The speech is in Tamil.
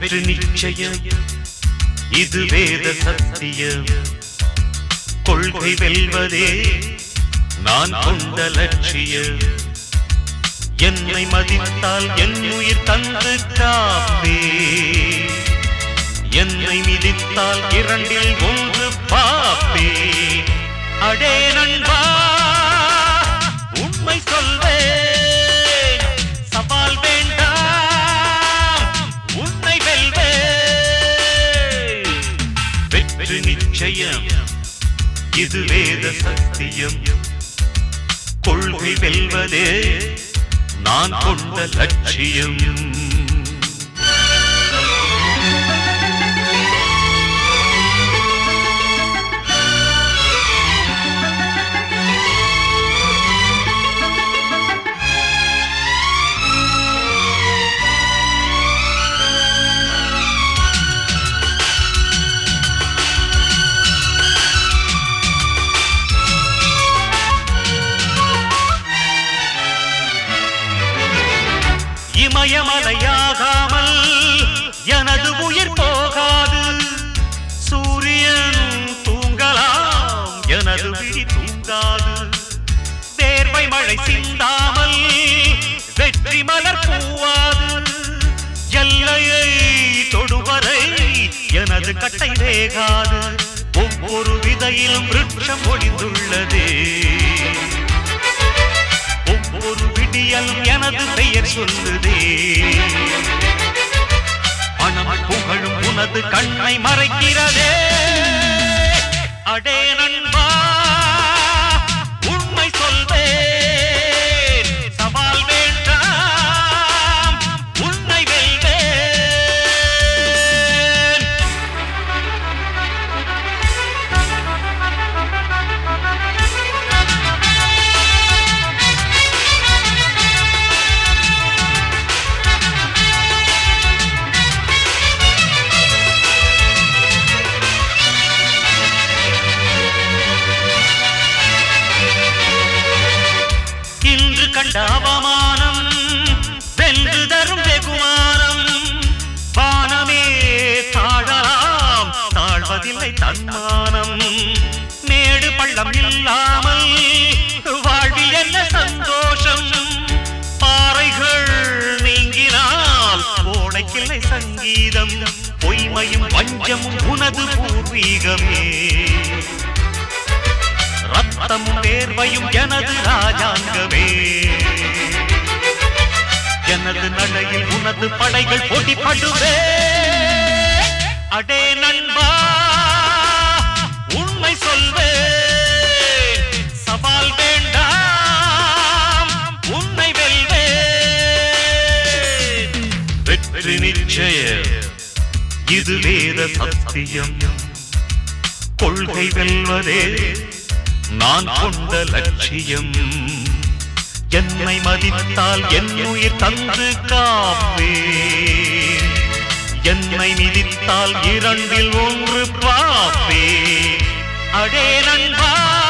வெற்றி நிச்சயம் இது வேத சத்தியம் கொள்கை வெல்வதே நான் கொண்ட லட்சியம் என்னை மதித்தால் என் உயிர் தந்து காப்பே என்னை மிதித்தால் இரண்டில் ஒன்று பாப்பே அடே நண்பா உண்மை சொல்வேன் சவால் வேண்டாம் உன்னை வெல்வேன் வெற்றி நிச்சயம் இது வேத சத்தியம் கொள்கை வெல்வதே நான் கொண்ட லட்சியம் இமயமலையாகாமல் எனது உயிர் போகாது சூரியன் தூங்கலாம் எனது விழி தூங்காது தேர்வை மழை சிந்தாமல் வெற்றி மலர் பூவாது எல்லையை தொடுவரை எனது கட்டை வேகாது ஒவ்வொரு விதையிலும் விருட்சம் ஒளிந்துள்ளதே ஒவ்வொரு விடியலும் எனது பெயர் சொல்லுதே பணம் புகழும் உனது கண்ணை மறைக்கிறதே அடே நண்பா உண்மை சொல்வேன் சவால் வேண்டாம் உன்னை வெல்வேன் கண்ட அவமானம் வென்று தரும் வெகுமானம் வானமே தாழலாம் தாழ்வதில்லை தன்மானம் மேடு பள்ளம் இல்லாமல் வாழ்வில் என்ன சந்தோஷம் பாறைகள் நீங்கினால் கோடைக்கில்லை சங்கீதம் பொய்மையும் வஞ்சமும் உனது பூர்வீகமே ரத்தமும் வேர்வையும் எனது ராஜாங்கமே எனது நடையில் உனது படைகள் போட்டிப்படுவே அடே நண்பா உண்மை சொல்வேன் சவால் வேண்டாம் உன்னை வெல்வேன் வெற்றி நிச்சயம் இது வேத சத்தியம் கொள்கை வெல்வதே நான் கொண்ட லட்சியம் என்னை மதித்தால் என் உயிர் தந்து காப்பே என்னை மிதித்தால் இரண்டில் ஒன்று பாப்பே அடே நண்பா